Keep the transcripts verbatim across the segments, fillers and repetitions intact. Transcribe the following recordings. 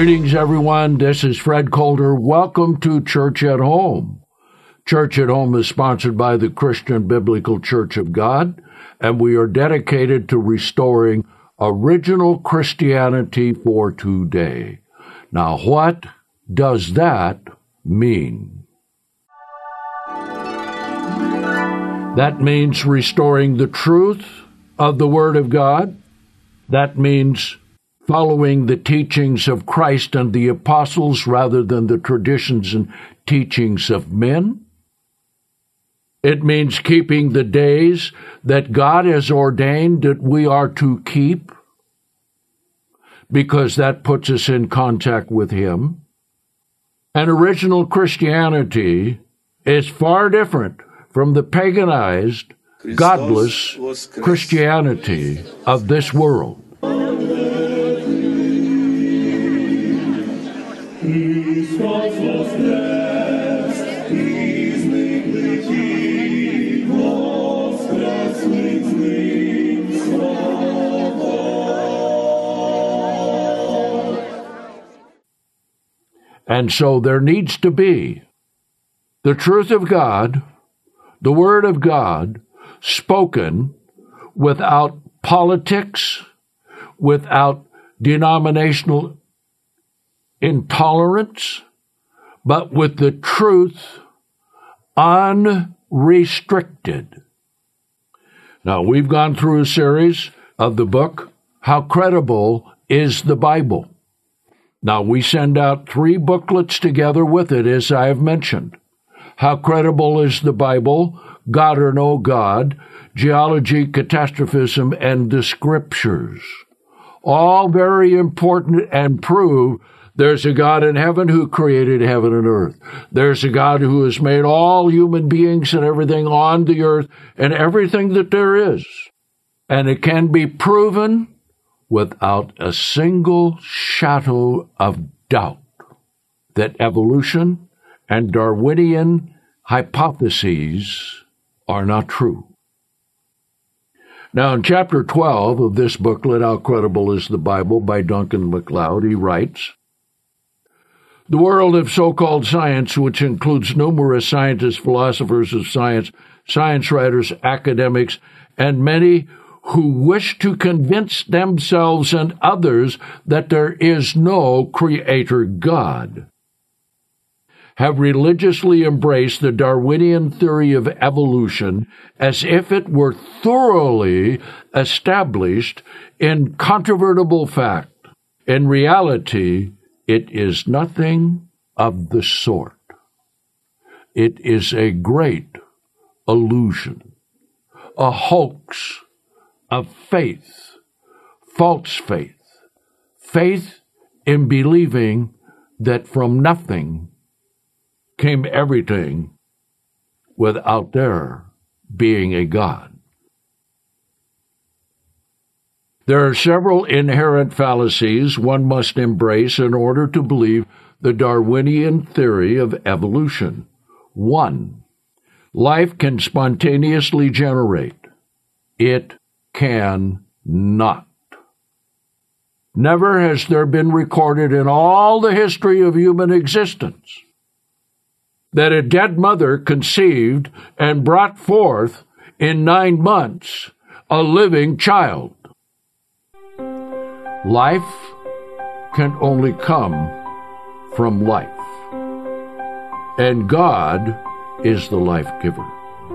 Greetings, everyone. This is Fred Coulter. Welcome to Church at Home. Church at Home is sponsored by the Christian Biblical Church of God, and we are dedicated to restoring original Christianity for today. Now, what does that mean? That means restoring the truth of the Word of God. That means following the teachings of Christ and the apostles rather than the traditions and teachings of men. It means keeping the days that God has ordained that we are to keep, because that puts us in contact with Him. And original Christianity is far different from the paganized, godless Christianity of this world. And so there needs to be the truth of God, the Word of God, spoken without politics, without denominational intolerance, but with the truth unrestricted. Now, we've gone through a series of the book, How Credible is the Bible? Now, we send out three booklets together with it, as I have mentioned. How Credible is the Bible? God or No God? Geology, Catastrophism, and the Scriptures. All very important and prove there's a God in heaven who created heaven and earth. There's a God who has made all human beings and everything on the earth and everything that there is. And it can be proven without a single shadow of doubt that evolution and Darwinian hypotheses are not true. Now, in chapter twelve of this booklet, How Credible is the Bible, by Duncan MacLeod, he writes, "The world of so-called science, which includes numerous scientists, philosophers of science, science writers, academics, and many who wish to convince themselves and others that there is no Creator God, have religiously embraced the Darwinian theory of evolution as if it were thoroughly established in controvertible fact. In reality, it is nothing of the sort. It is a great illusion, a hoax of faith, false faith, faith in believing that from nothing came everything without there being a God. There are several inherent fallacies one must embrace in order to believe the Darwinian theory of evolution. One, life can spontaneously generate. It can not. Never has there been recorded in all the history of human existence that a dead mother conceived and brought forth in nine months a living child. Life can only come from life, and God is the life giver.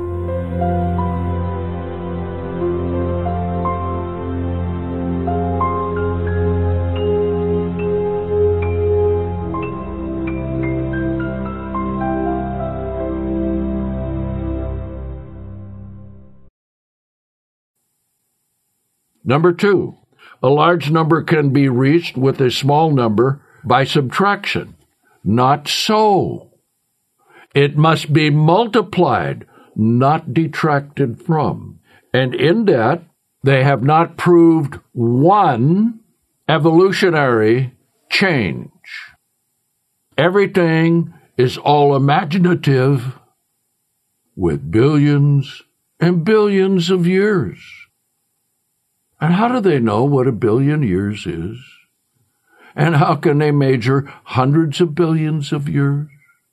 Number two, a large number can be reached with a small number by subtraction. Not so. It must be multiplied, not detracted from. And in that, they have not proved one evolutionary change. Everything is all imaginative with billions and billions of years. And how do they know what a billion years is? And how can they measure hundreds of billions of years?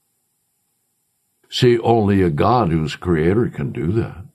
See, only a God who's creator can do that.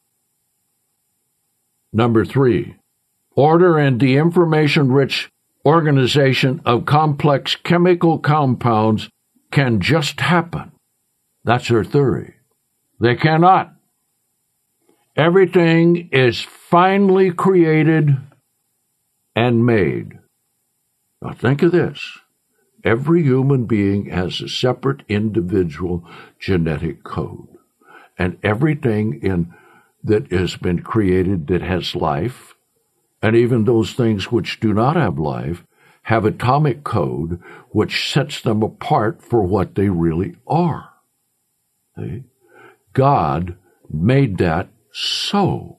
Number three, order and the information-rich organization of complex chemical compounds can just happen. That's her theory. They cannot. Everything is finely created and made. Now think of this. Every human being has a separate individual genetic code. And everything in that has been created that has life, and even those things which do not have life, have atomic code which sets them apart for what they really are. See? God made that so.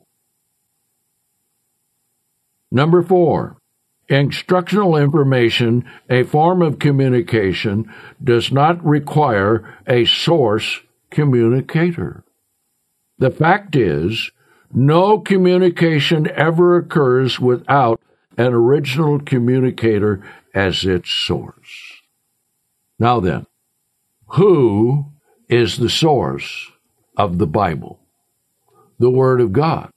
Number four, instructional information, a form of communication, does not require a source communicator. The fact is, no communication ever occurs without an original communicator as its source. Now then, who is the source of the Bible? The Word of God.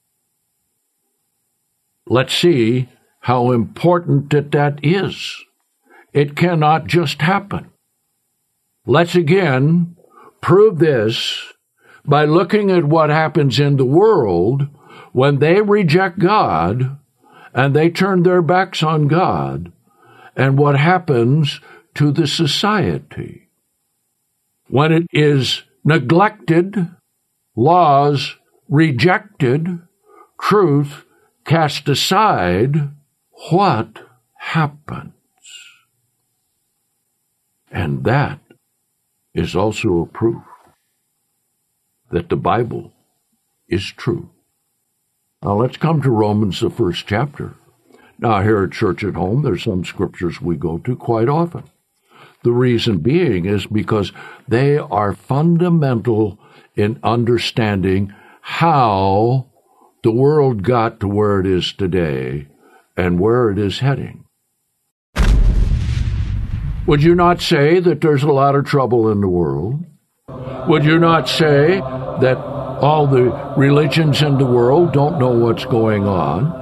Let's see how important that that is. It cannot just happen. Let's again prove this by looking at what happens in the world when they reject God and they turn their backs on God, and what happens to the society. When it is neglected, laws rejected, truth cast aside, what happens? And that is also a proof that the Bible is true. Now let's come to Romans, the first chapter. Now here at Church at Home, there's some scriptures we go to quite often. The reason being is because they are fundamental in understanding how the world got to where it is today and where it is heading. Would you not say that there's a lot of trouble in the world? Would you not say that all the religions in the world don't know what's going on?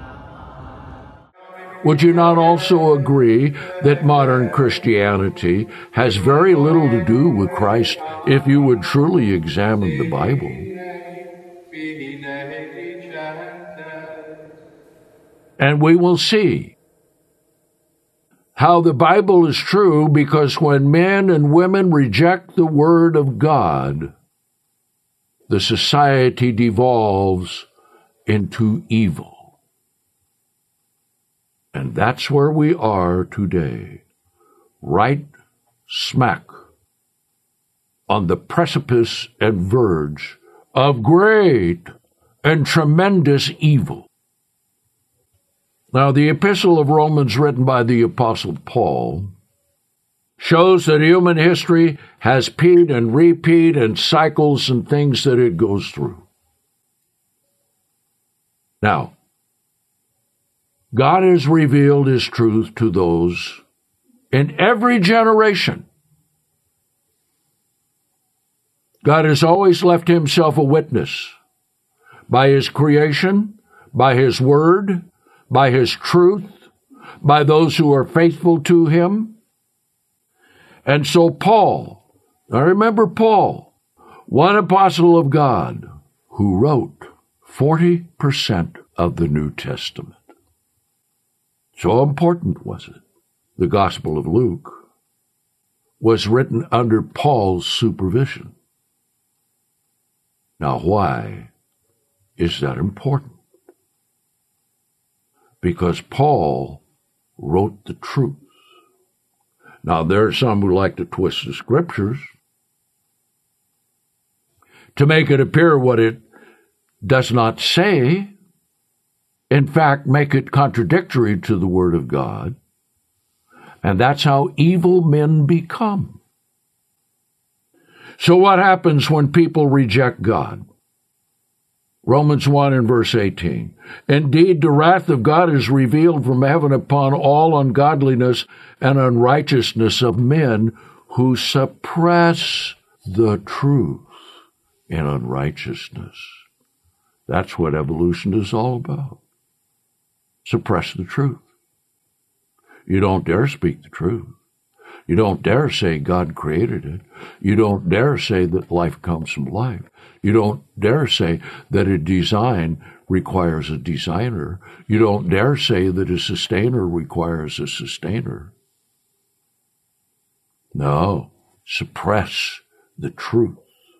Would you not also agree that modern Christianity has very little to do with Christ if you would truly examine the Bible? And we will see how the Bible is true, because when men and women reject the Word of God, the society devolves into evil. And that's where we are today, right smack on the precipice and verge of great and tremendous evil. Now, the epistle of Romans written by the Apostle Paul shows that human history has peed and repeat and cycles and things that it goes through. Now, God has revealed His truth to those in every generation. God has always left Himself a witness by His creation, by His Word, by His truth, by those who are faithful to Him. And so Paul, now remember Paul, one apostle of God who wrote forty percent of the New Testament. So important was it. The Gospel of Luke was written under Paul's supervision. Now, why is that important? Because Paul wrote the truth. Now, there are some who like to twist the scriptures to make it appear what it does not say. In fact, make it contradictory to the Word of God. And that's how evil men become. So what happens when people reject God? Romans one and verse eighteen. Indeed, the wrath of God is revealed from heaven upon all ungodliness and unrighteousness of men who suppress the truth in unrighteousness. That's what evolution is all about. Suppress the truth. You don't dare speak the truth. You don't dare say God created it. You don't dare say that life comes from life. You don't dare say that a design requires a designer. You don't dare say that a sustainer requires a sustainer. No, suppress the truth.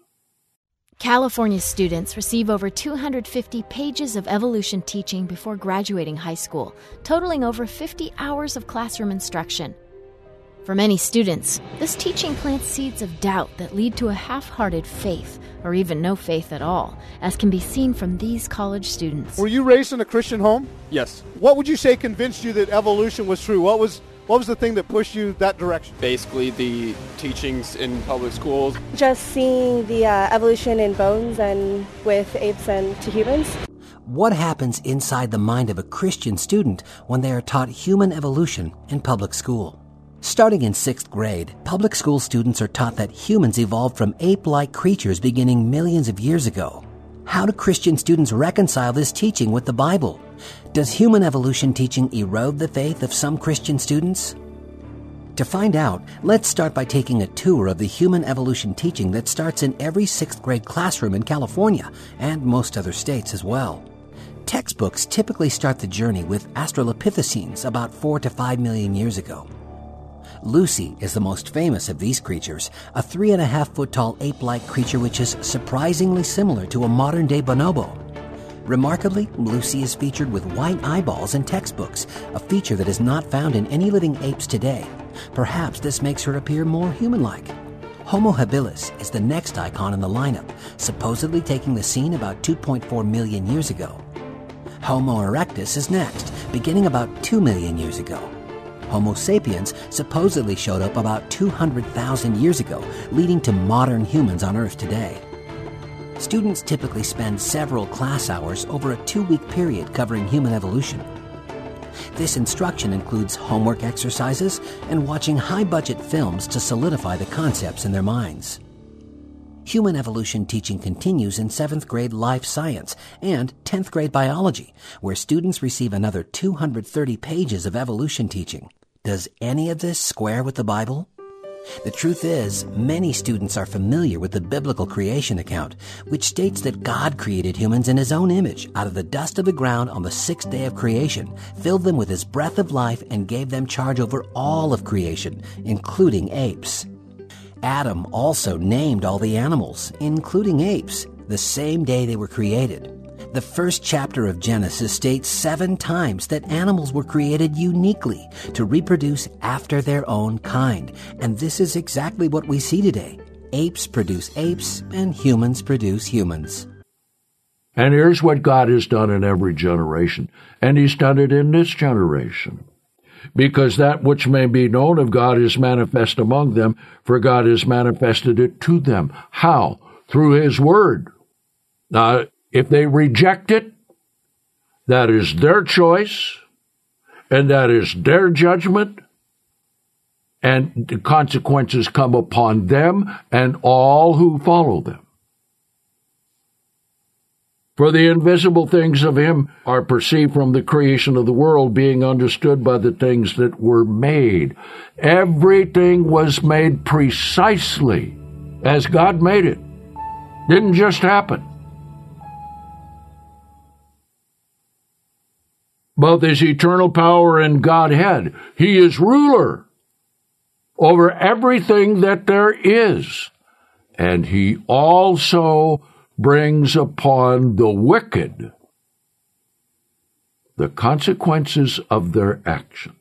California students receive over two hundred fifty pages of evolution teaching before graduating high school, totaling over fifty hours of classroom instruction. For many students, this teaching plants seeds of doubt that lead to a half-hearted faith, or even no faith at all, as can be seen from these college students. Were you raised in a Christian home? Yes. What would you say convinced you that evolution was true? What was what was the thing that pushed you that direction? Basically, the teachings in public schools. Just seeing the uh, evolution in bones and with apes and to humans. What happens inside the mind of a Christian student when they are taught human evolution in public school? Starting in sixth grade, public school students are taught that humans evolved from ape-like creatures beginning millions of years ago. How do Christian students reconcile this teaching with the Bible? Does human evolution teaching erode the faith of some Christian students? To find out, let's start by taking a tour of the human evolution teaching that starts in every sixth grade classroom in California and most other states as well. Textbooks typically start the journey with Australopithecines about four to five million years ago. Lucy is the most famous of these creatures, a three and a half foot tall ape-like creature which is surprisingly similar to a modern-day bonobo. Remarkably, Lucy is featured with white eyeballs in textbooks, a feature that is not found in any living apes today. Perhaps this makes her appear more human-like. Homo habilis is the next icon in the lineup, supposedly taking the scene about two point four million years ago. Homo erectus is next, beginning about two million years ago. Homo sapiens supposedly showed up about two hundred thousand years ago, leading to modern humans on Earth today. Students typically spend several class hours over a two-week period covering human evolution. This instruction includes homework exercises and watching high-budget films to solidify the concepts in their minds. Human evolution teaching continues in seventh grade life science and tenth grade biology, where students receive another two hundred thirty pages of evolution teaching. Does any of this square with the Bible? The truth is, many students are familiar with the biblical creation account, which states that God created humans in His own image out of the dust of the ground on the sixth day of creation, filled them with His breath of life, and gave them charge over all of creation, including apes. Adam also named all the animals, including apes, the same day they were created. The first chapter of Genesis states seven times that animals were created uniquely to reproduce after their own kind. And this is exactly what we see today. Apes produce apes, and humans produce humans. And here's what God has done in every generation, and He's done it in this generation. Because that which may be known of God is manifest among them, for God has manifested it to them. How? Through His Word. Now, if they reject it, that is their choice, and that is their judgment, and the consequences come upon them and all who follow them. For the invisible things of Him are perceived from the creation of the world, being understood by the things that were made. Everything was made precisely as God made it. Didn't just happen. Both His eternal power and Godhead. He is ruler over everything that there is. And He also brings upon the wicked the consequences of their actions,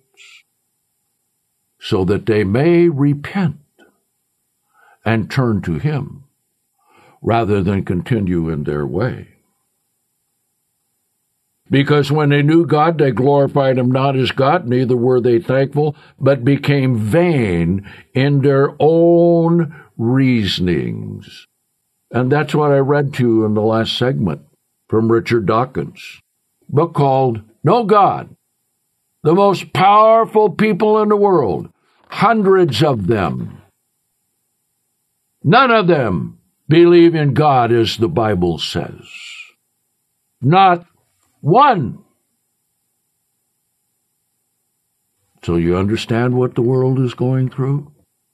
so that they may repent and turn to Him rather than continue in their way. Because when they knew God, they glorified Him not as God, neither were they thankful, but became vain in their own reasonings. And that's what I read to you in the last segment. from Richard Dawkins, a book called No God. The most powerful people in the world, hundreds of them, none of them believe in God as the Bible says. Not one. So you understand what the world is going through?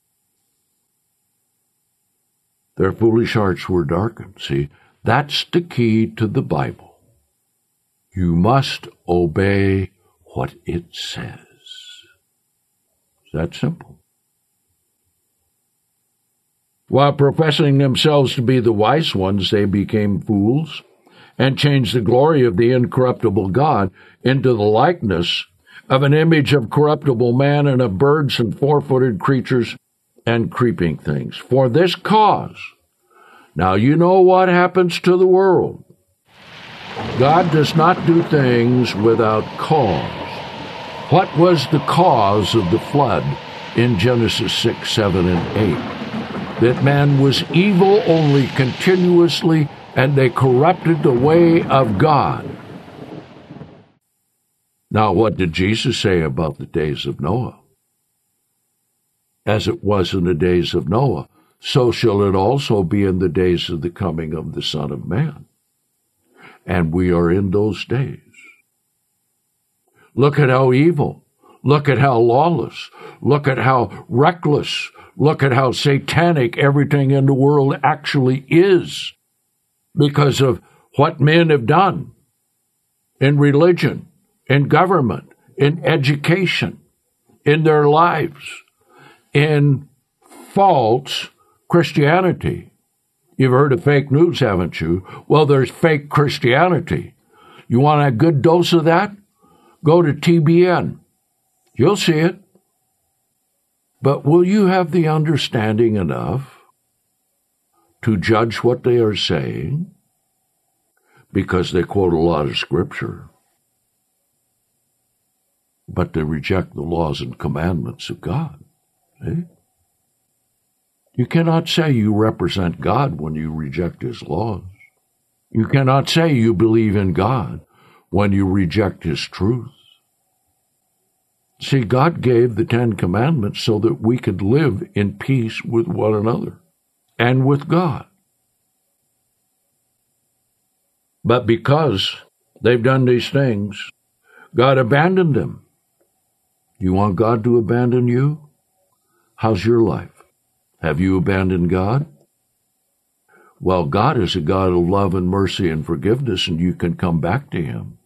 Their foolish hearts were darkened. See, that's the key to the Bible. You must obey what it says. It's that simple. While professing themselves to be the wise ones, they became fools and changed the glory of the incorruptible God into the likeness of an image of corruptible man and of birds and four-footed creatures and creeping things. For this cause, now you know what happens to the world. God does not do things without cause. What was the cause of the flood in Genesis six, seven, and eight? That man was evil only continuously, and they corrupted the way of God. Now, what did Jesus say about the days of Noah? As it was in the days of Noah, so shall it also be in the days of the coming of the Son of Man. And we are in those days. Look at how evil. Look at how lawless. Look at how reckless. Look at how satanic everything in the world actually is because of what men have done in religion, in government, in education, in their lives, in false Christianity. You've heard of fake news, haven't you? Well, there's fake Christianity. You want a good dose of that? Go to T B N. You'll see it. But will you have the understanding enough to judge what they are saying? Because they quote a lot of Scripture, but they reject the laws and commandments of God. Eh? You cannot say you represent God when you reject His laws. You cannot say you believe in God when you reject His truth. See, God gave the Ten Commandments so that we could live in peace with one another and with God. But because they've done these things, God abandoned them. You want God to abandon you? How's your life? Have you abandoned God? Well, God is a God of love and mercy and forgiveness, and you can come back to Him.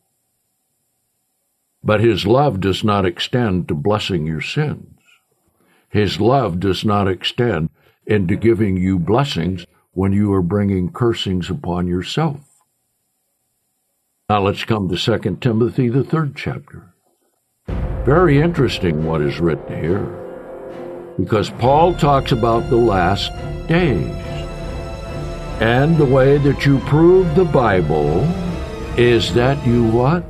But His love does not extend to blessing your sins. His love does not extend into giving you blessings when you are bringing cursings upon yourself. Now let's come to Second Timothy, the third chapter. Very interesting what is written here, because Paul talks about the last days. And the way that you prove the Bible is that you what?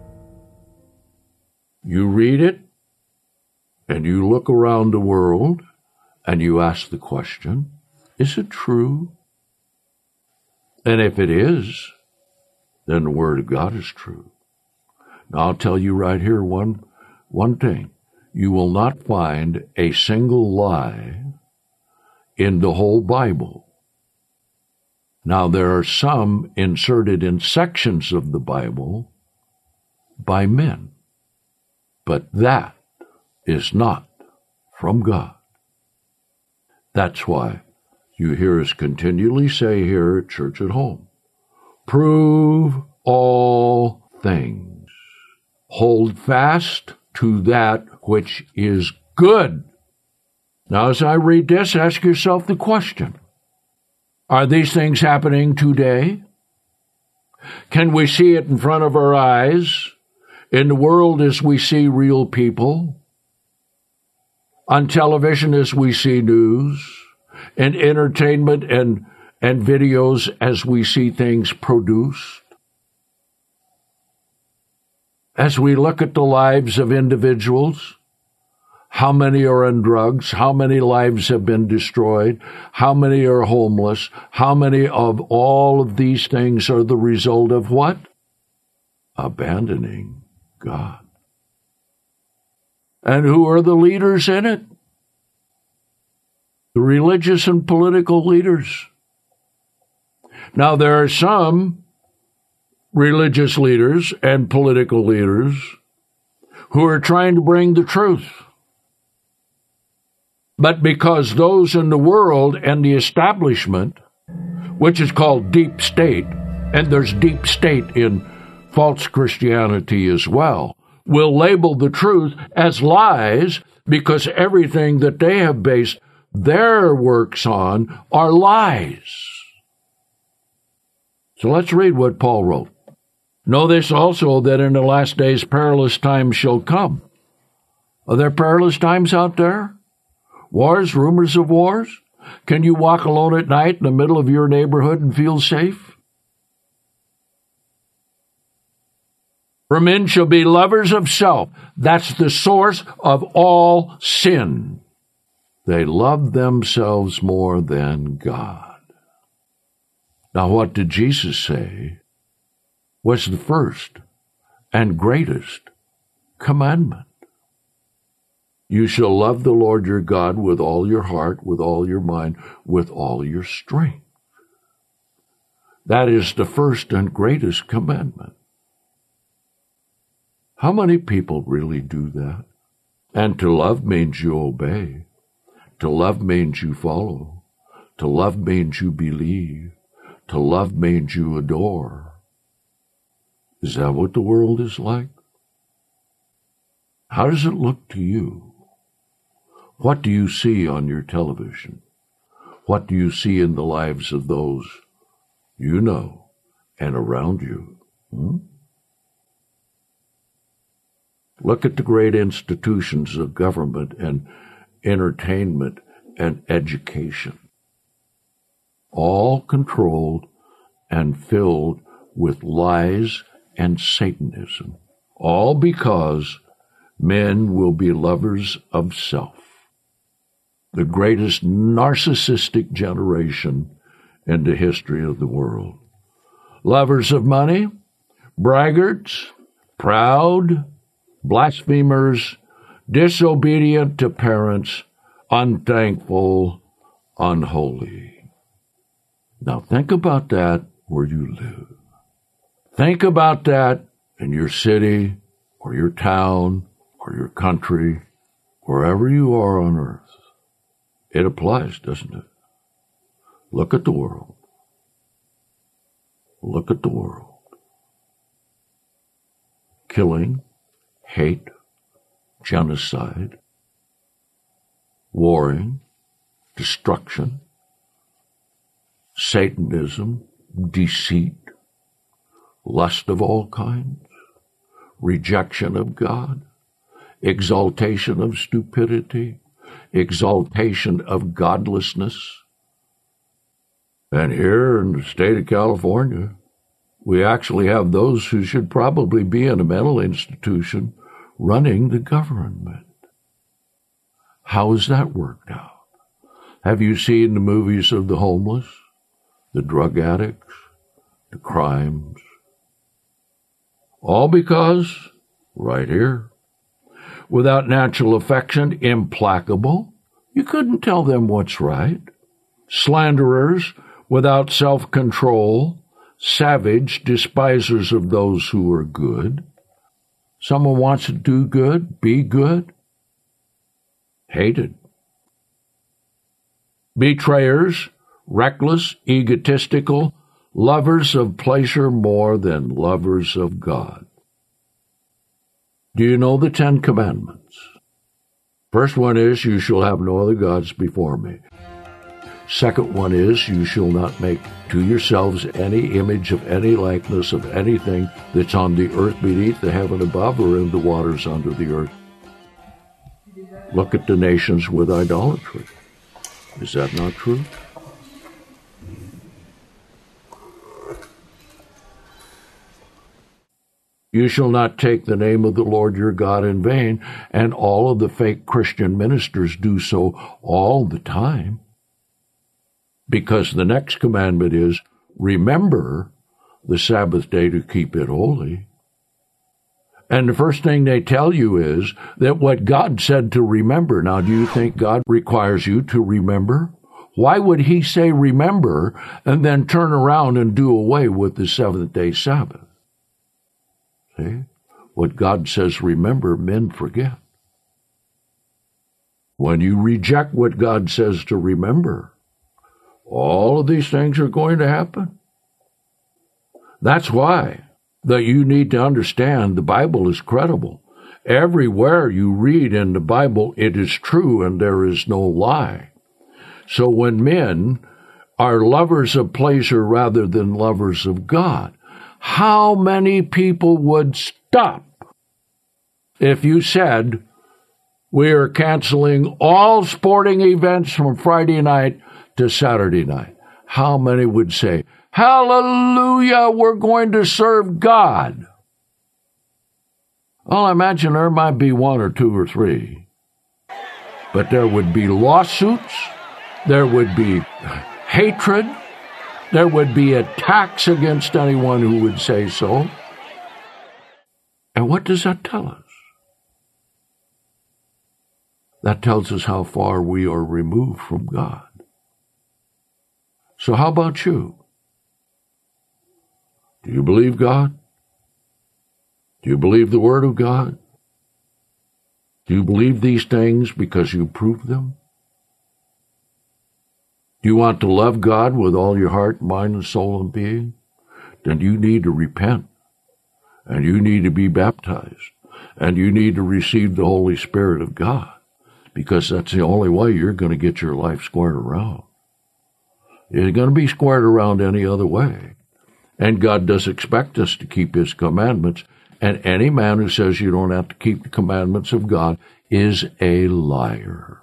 You read it, and you look around the world, and you ask the question, is it true? And if it is, then the Word of God is true. Now, I'll tell you right here one, one thing. You will not find a single lie in the whole Bible. Now, there are some inserted in sections of the Bible by men. But that is not from God. That's why you hear us continually say here at Church at Home, prove all things. Hold fast to that which is good. Now, as I read this, ask yourself the question, are these things happening today? Can we see it in front of our eyes? In the world as we see real people, on television as we see news, in entertainment and, and videos as we see things produced, as we look at the lives of individuals, How many are in drugs? How many lives have been destroyed? How many are homeless? How many of all of these things are the result of what? Abandoning God. And who are the leaders in it? The religious and political leaders. Now, there are some religious leaders and political leaders who are trying to bring the truth. But because those in the world and the establishment, which is called deep state, and there's deep state in false Christianity as well, will label the truth as lies because everything that they have based their works on are lies. So let's read what Paul wrote. Know this also, that in the last days perilous times shall come. Are there perilous times out there? Wars, rumors of wars? Can you walk alone at night in the middle of your neighborhood and feel safe? For men shall be lovers of self. That's the source of all sin. They love themselves more than God. Now, what did Jesus say was the first and greatest commandment? You shall love the Lord your God with all your heart, with all your mind, with all your strength. That is the first and greatest commandment. How many people really do that? And to love means you obey. To love means you follow. To love means you believe. To love means you adore. Is that what the world is like? How does it look to you? What do you see on your television? What do you see in the lives of those you know and around you? Hmm? Look at the great institutions of government and entertainment and education, all controlled and filled with lies and Satanism, all because men will be lovers of self. The greatest narcissistic generation in the history of the world. Lovers of money, braggarts, proud, blasphemers, disobedient to parents, unthankful, unholy. Now think about that where you live. Think about that in your city or your town or your country, wherever you are on earth. It applies, doesn't it? Look at the world. Look at the world. Killing, hate, genocide, warring, destruction, Satanism, deceit, lust of all kinds, rejection of God, exaltation of stupidity, exaltation of godlessness. And here in the state of California, we actually have those who should probably be in a mental institution running the government. How has that worked out? Have you seen the movies of the homeless, the drug addicts, the crimes? All because, right here, without natural affection, implacable, you couldn't tell them what's right. Slanderers, without self-control, savage, despisers of those who are good. Someone wants to do good, be good. Hated. Betrayers, reckless, egotistical, lovers of pleasure more than lovers of God. Do you know the Ten Commandments? First one is, you shall have no other gods before me. Second one is, you shall not make to yourselves any image of any likeness of anything that's on the earth beneath, the heaven above, or in the waters under the earth. Look at the nations with idolatry. Is that not true? You shall not take the name of the Lord your God in vain, and all of the fake Christian ministers do so all the time. Because the next commandment is, remember the Sabbath day to keep it holy. And the first thing they tell you is that what God said to remember. Now, do you think God requires you to remember? Why would he say remember and then turn around and do away with the seventh-day Sabbath? See? What God says remember, men forget. When you reject what God says to remember, all of these things are going to happen. That's why that you need to understand the Bible is credible. Everywhere you read in the Bible, it is true and there is no lie. So when men are lovers of pleasure rather than lovers of God, how many people would stop if you said, we are canceling all sporting events from Friday night to Saturday night? How many would say, hallelujah, we're going to serve God? Well, I imagine there might be one or two or three. But there would be lawsuits, there would be hatred, there would be attacks against anyone who would say so. And what does that tell us? That tells us how far we are removed from God. So how about you? Do you believe God? Do you believe the Word of God? Do you believe these things because you prove them? Do you want to love God with all your heart, mind, and soul and being? Then you need to repent, and you need to be baptized, and you need to receive the Holy Spirit of God, because that's the only way you're going to get your life squared around. It's going to be squared around any other way. And God does expect us to keep his commandments, and any man who says you don't have to keep the commandments of God is a liar.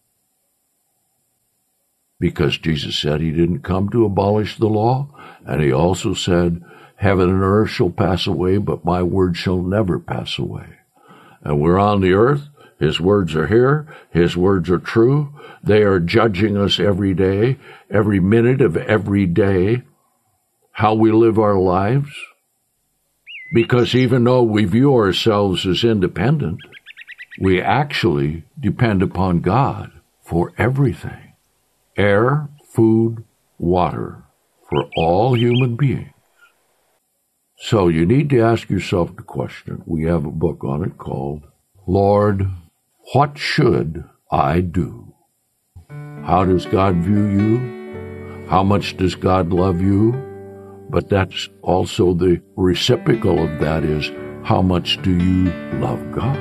Because Jesus said he didn't come to abolish the law, and he also said, heaven and earth shall pass away, but my word shall never pass away. And we're on the earth. His words are here. His words are true. They are judging us every day, every minute of every day, how we live our lives. Because even though we view ourselves as independent, we actually depend upon God for everything. Air, food, water, for all human beings. So you need to ask yourself the question. We have a book on it called, Lord, what should I do? How does God view you? How much does God love you? But that's also the reciprocal of that is, how much do you love God?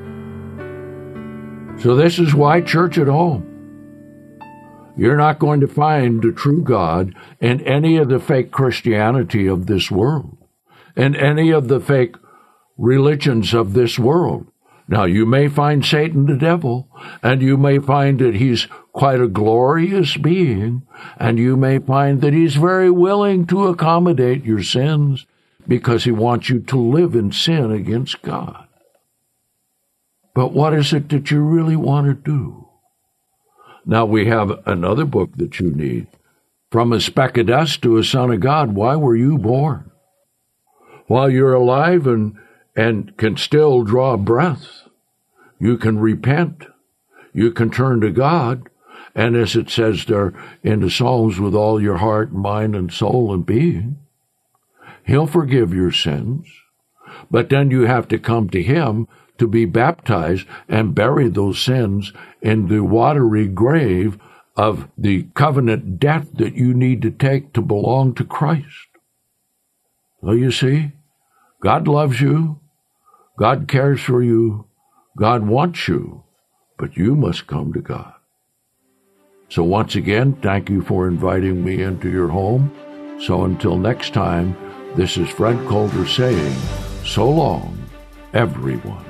So this is why church at home. You're not going to find the true God in any of the fake Christianity of this world, in any of the fake religions of this world. Now, you may find Satan the devil, and you may find that he's quite a glorious being, and you may find that he's very willing to accommodate your sins because he wants you to live in sin against God. But what is it that you really want to do? Now, we have another book that you need. From a speck of dust to a son of God, why were you born? While you're alive and, and can still draw breath, you can repent. You can turn to God. And as it says there in the Psalms, with all your heart, mind, and soul and being, he'll forgive your sins. But then you have to come to him to be baptized and bury those sins in the watery grave of the covenant debt that you need to take to belong to Christ. So you see, God loves you, God cares for you, God wants you, but you must come to God. So once again, thank you for inviting me into your home. So until next time, this is Fred Coulter saying, so long, everyone.